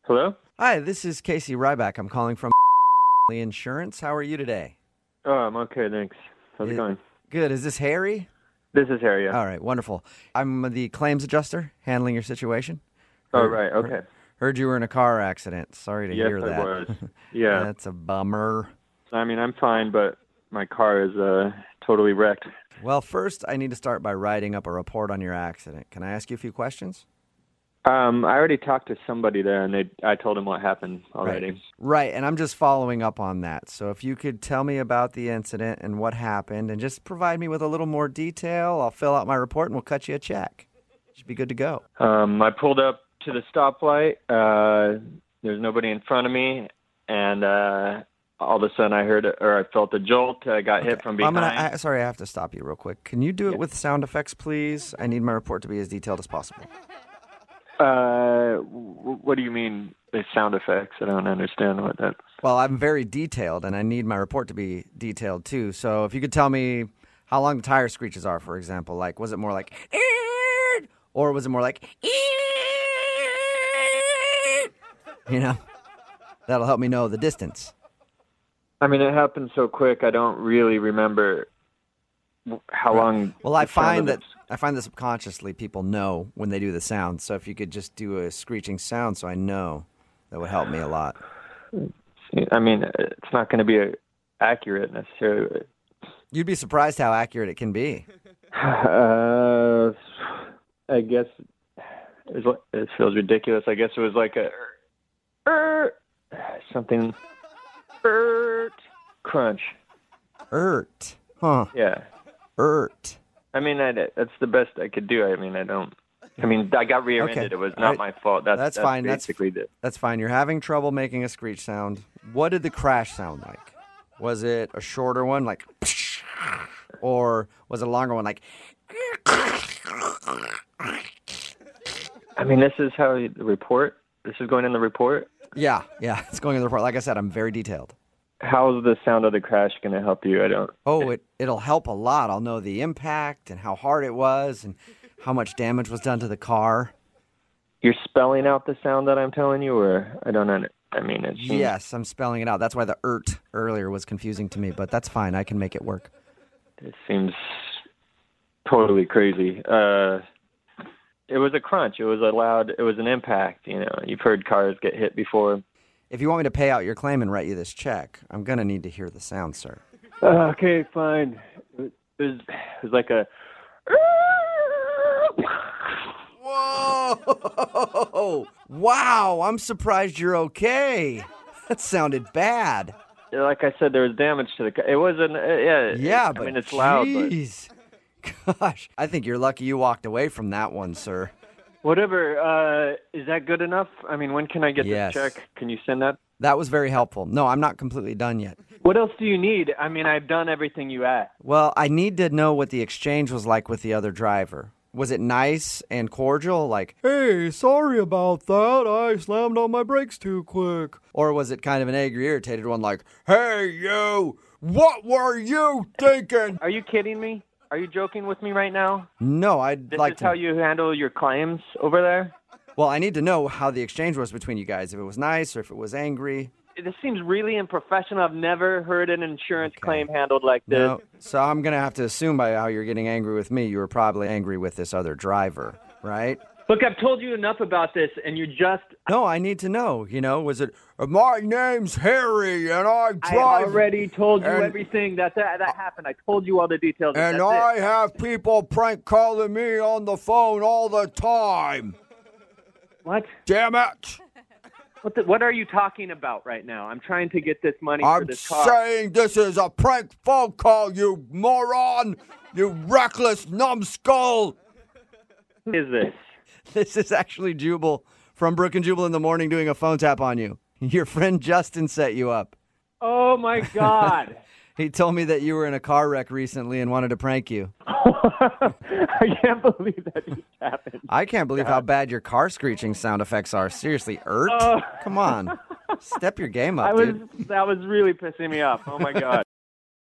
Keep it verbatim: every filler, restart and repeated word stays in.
Hello? Hi, this is Casey Ryback. I'm calling from Insurance. How are you today? Oh, I'm okay, thanks. How's it, It- going? Good. Is this Harry? This is Harry, yeah. All right, wonderful. I'm the claims adjuster handling your situation. Oh, Heard- right, okay. Heard, heard you were in a car accident. Sorry to Yes, hear I that. was. Yeah. That's a bummer. I mean, I'm fine, but my car is uh, totally wrecked. Well, first, I need to start by writing up a report on your accident. Can I ask you a few questions? Um, I already talked to somebody there, and they I told them what happened already. Right. Right, and I'm just following up on that. So if you could tell me about the incident and what happened and just provide me with a little more detail, I'll fill out my report and we'll cut you a check. Should be good to go. Um, I pulled up to the stoplight. Uh, there's nobody in front of me, and uh, all of a sudden I heard, or I felt a jolt. I got hit from I'm behind. gonna, I, sorry, I have to stop you real quick. Can you do it Yeah. with sound effects, please? I need my report to be as detailed as possible. Uh, w- what do you mean, the sound effects? I don't understand what that... Well, I'm very detailed, and I need my report to be detailed, too. So if you could tell me how long the tire screeches are, for example. Like, was it more like, "Eeeeeed," or was it more like, "Eeeeeed"? You know? That'll help me know the distance. I mean, it happened so quick, I don't really remember w- how long... Well, I the sound find of that it- I find that subconsciously people know when they do the sound. So if you could just do a screeching sound so I know, that would help me a lot. I mean, it's not going to be a, accurate necessarily. You'd be surprised how accurate it can be. Uh, I guess it, was, it feels ridiculous. I guess it was like a er, something er, crunch. Ert. Huh. Yeah. Ert. I mean, I, that's the best I could do. I mean, I don't. I mean, I got rear-ended. Okay. It was All not right. my fault. That's, That's that's fine. That's- basically the. That's fine. You're having trouble making a screech sound. What did the crash sound like? Was it a shorter one, like, or was it a longer one, like? I mean, this is how the report. This is going in the report. Yeah, yeah. It's going in the report. Like I said, I'm very detailed. How's the sound of the crash going to help you? I don't. Oh, it, it'll help a lot. I'll know the impact and how hard it was and how much damage was done to the car. You're spelling out the sound that I'm telling you, or I don't know. I mean, it seems, Yes, I'm spelling it out. That's why the ert earlier was confusing to me, but that's fine. I can make it work. it seems totally crazy. Uh, it was a crunch. It was a loud. It was an impact. You know, you've heard cars get hit before. If you want me to pay out your claim and write you this check, I'm going to need to hear the sound, sir. Uh, okay, fine. It was, it was like a. Whoa! Wow, I'm surprised you're okay. That sounded bad. Like I said, there was damage to the car. It wasn't. Uh, yeah. Yeah, it, but I mean, it's loud. But Jeez. Gosh, I think you're lucky you walked away from that one, sir. whatever. Uh, is that good enough? I mean, when can I get Yes. this check? Can you send that? That was very helpful. No, I'm not completely done yet. What else do you need? I mean, I've done everything you asked. Well, I need to know what the exchange was like with the other driver. Was it nice and cordial, like, hey, sorry about that, I slammed on my brakes too quick? Or was it kind of an angry, irritated one, like, hey, you, what were you thinking? Are you kidding me? Are you joking with me right now? No, I'd This like is to. how you handle your claims over there? Well, I need to know how the exchange was between you guys, if it was nice or if it was angry. This seems really unprofessional. I've never heard an insurance Okay. claim handled like this. No, so I'm going to have to assume by how you're getting angry with me, you were probably angry with this other driver, right? Look, I've told you enough about this, and you just... No, I need to know, you know, was it, my name's Harry and I I drive... already told you and- everything that, that that happened. I told you all the details. And That's I it. have people prank calling me on the phone all the time. What? Damn it. What, the, what are you talking about right now? I'm trying to get this money for I'm this car. saying this is a prank phone call, you moron. You reckless numbskull. What is this? This is actually Jubal from Brook and Jubal in the Morning doing a phone tap on you. Your friend Justin set you up. Oh, my God. He told me that you were in a car wreck recently and wanted to prank you. I can't believe that just happened. I can't believe how bad your car screeching sound effects are. Seriously, Ert? Oh. Come on. Step your game up, I was, dude. that was really pissing me off. Oh, my God.